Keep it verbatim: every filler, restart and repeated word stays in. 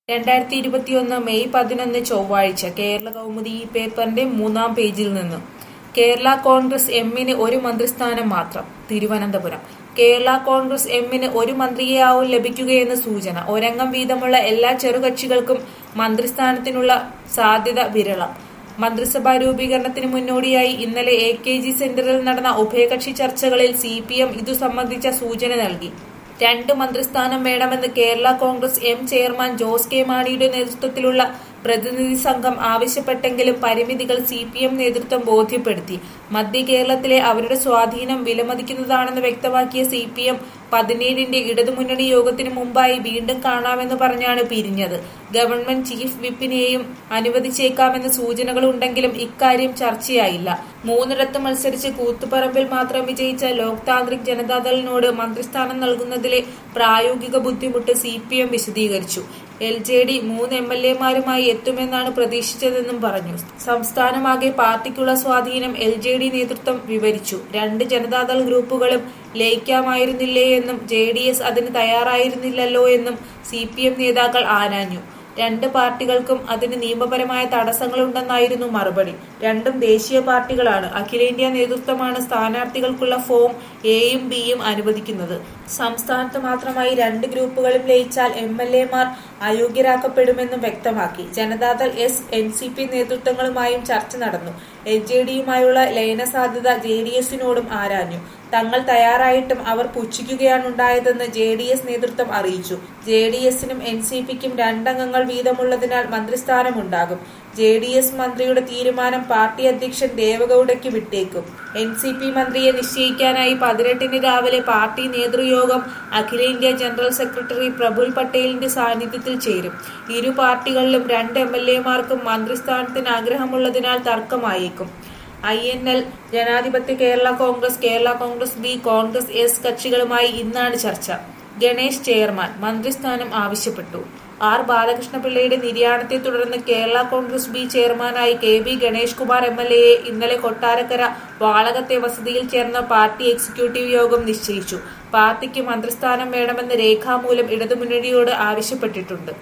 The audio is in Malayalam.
രണ്ടായിരത്തി ഇരുപത്തിയൊന്ന് മെയ് പതിനൊന്ന് ചൊവ്വാഴ്ച കേരള കൗമുദി ഈ പേപ്പറിന്റെ മൂന്നാം പേജിൽ നിന്ന് കേരള കോൺഗ്രസ് എമ്മിന് ഒരു മന്ത്രിസ്ഥാനം മാത്രം. തിരുവനന്തപുരം കേരള കോൺഗ്രസ് എമ്മിന് ഒരു മന്ത്രിയെയാവും ലഭിക്കുകയെന്ന് സൂചന. ഒരംഗം വീതമുള്ള എല്ലാ ചെറുകക്ഷികൾക്കും മന്ത്രിസ്ഥാനത്തിനുള്ള സാധ്യത വിരളം. മന്ത്രിസഭാ രൂപീകരണത്തിന് മുന്നോടിയായി ഇന്നലെ എ കെ ജി സെന്ററിൽ നടന്ന ഉഭയകക്ഷി ചർച്ചകളിൽ സി പി എം ഇതു സംബന്ധിച്ച സൂചന നൽകി. രണ്ട് മന്ത്രിസ്ഥാനം വേണമെന്ന് Kerala Congress M chairman Jose K മാണിയുടെ നേതൃത്വത്തിലുള്ള പ്രതിനിധി സംഘം ആവശ്യപ്പെട്ടെങ്കിലും പരിമിതികൾ സി പി എം നേതൃത്വം ബോധ്യപ്പെടുത്തി. മധ്യ കേരളത്തിലെ അവരുടെ സ്വാധീനം വിലമതിക്കുന്നതാണെന്ന് വ്യക്തമാക്കിയ സി പി എം പതിനേഴിന്റെ ഇടതുമുന്നണി യോഗത്തിനു മുമ്പായി വീണ്ടും കാണാമെന്ന് പറഞ്ഞാണ് പിരിഞ്ഞത്. ഗവൺമെന്റ് ചീഫ് വിപ്പിനെയും അനുവദിച്ചേക്കാമെന്ന സൂചനകളുണ്ടെങ്കിലും ഇക്കാര്യം ചർച്ചയായില്ല. മൂന്നിടത്ത് മത്സരിച്ച് കൂത്തുപറമ്പിൽ മാത്രം വിജയിച്ച ലോക് താന്ത്രിക് ജനതാദളിനോട് മന്ത്രിസ്ഥാനം നൽകുന്നതിലെ പ്രായോഗിക ബുദ്ധിമുട്ട് സി പി എം വിശദീകരിച്ചു. എൽ ജെ ഡി മൂന്ന് എം എൽ എമാരുമായി എത്തുമെന്നാണ് പ്രതീക്ഷിച്ചതെന്നും പറഞ്ഞു. സംസ്ഥാനമാകെ പാർട്ടിക്കുള്ള സ്വാധീനം എൽ ജെ ഡി നേതൃത്വം വിവരിച്ചു. രണ്ട് ജനതാദൾ ഗ്രൂപ്പുകളും ലയിക്കാമായിരുന്നില്ലേയെന്നും ജെ ഡി എസ് അതിന് തയ്യാറായിരുന്നില്ലല്ലോ എന്നും സി പി എം നേതാക്കൾ ആരാഞ്ഞു. രണ്ട് പാർട്ടികൾക്കും അതിന് നിയമപരമായ തടസ്സങ്ങളുണ്ടെന്നായിരുന്നു മറുപടി. രണ്ടും ദേശീയ പാർട്ടികളാണ്. അഖിലേന്ത്യാ നേതൃത്വമാണ് സ്ഥാനാർത്ഥികൾക്കുള്ള ഫോം എയും ബിയും അനുവദിക്കുന്നത്. സംസ്ഥാനത്ത് മാത്രമായി രണ്ട് ഗ്രൂപ്പുകളും ലയിച്ചാൽ എം എൽ എമാർ അയോഗ്യരാക്കപ്പെടുമെന്നും വ്യക്തമാക്കി. Janata Dal S N C P നേതൃത്വങ്ങളുമായും ചർച്ച നടന്നു. എൽ ജെ ഡിയുമായുള്ള ലയന സാധ്യത ജെ ഡി എസിനോടും ആരാഞ്ഞു. തങ്ങൾ തയ്യാറായിട്ടും അവർ പുച്ഛിക്കുകയാണുണ്ടായതെന്ന് ജെ ഡി എസ് നേതൃത്വം അറിയിച്ചു. ജെ ഡി എസിനും എൻ സി പിക്കും രണ്ടംഗങ്ങൾ വീതമുള്ളതിനാൽ മന്ത്രിസ്ഥാനമുണ്ടാകും. ജെ ഡി എസ് മന്ത്രിയുടെ തീരുമാനം പാർട്ടി അധ്യക്ഷൻ ദേവഗൌഡയ്ക്ക് വിട്ടേക്കും. എൻ സി പി മന്ത്രിയെ നിശ്ചയിക്കാനായി പതിനെട്ടിന് രാവിലെ പാർട്ടി നേതൃയോഗം അഖിലേന്ത്യാ ജനറൽ സെക്രട്ടറി പ്രഫുൽ പട്ടേലിന്റെ സാന്നിധ്യത്തിൽ ചേരും. ഇരു പാർട്ടികളിലും രണ്ട് എം എൽ എമാർക്കും മന്ത്രിസ്ഥാനത്തിന് ആഗ്രഹമുള്ളതിനാൽ തർക്കമായേക്കും. ഐ എൻ എൽ, ജനാധിപത്യ Kerala Congress, Kerala Congress B, Congress S കക്ഷികളുമായി ഇന്നാണ് ചർച്ച. ഗണേശ് ചെയർമാൻ മന്ത്രിസ്ഥാനം ആവശ്യപ്പെട്ടു. ആർ ബാലകൃഷ്ണപിള്ളയുടെ നിര്യാണത്തെ തുടർന്ന് കേരള കോൺഗ്രസ് ബി ചെയർമാനായി K B Ganesh Kumar M L എയെ ഇന്നലെ കൊട്ടാരക്കര വാളകത്തെ വസതിയിൽ ചേർന്ന പാർട്ടി എക്സിക്യൂട്ടീവ് യോഗം നിശ്ചയിച്ചു. പാർട്ടിക്ക് മന്ത്രിസ്ഥാനം വേണമെന്ന് രേഖാമൂലം ഇടതുമുന്നണിയോട് ആവശ്യപ്പെട്ടിട്ടുണ്ട്.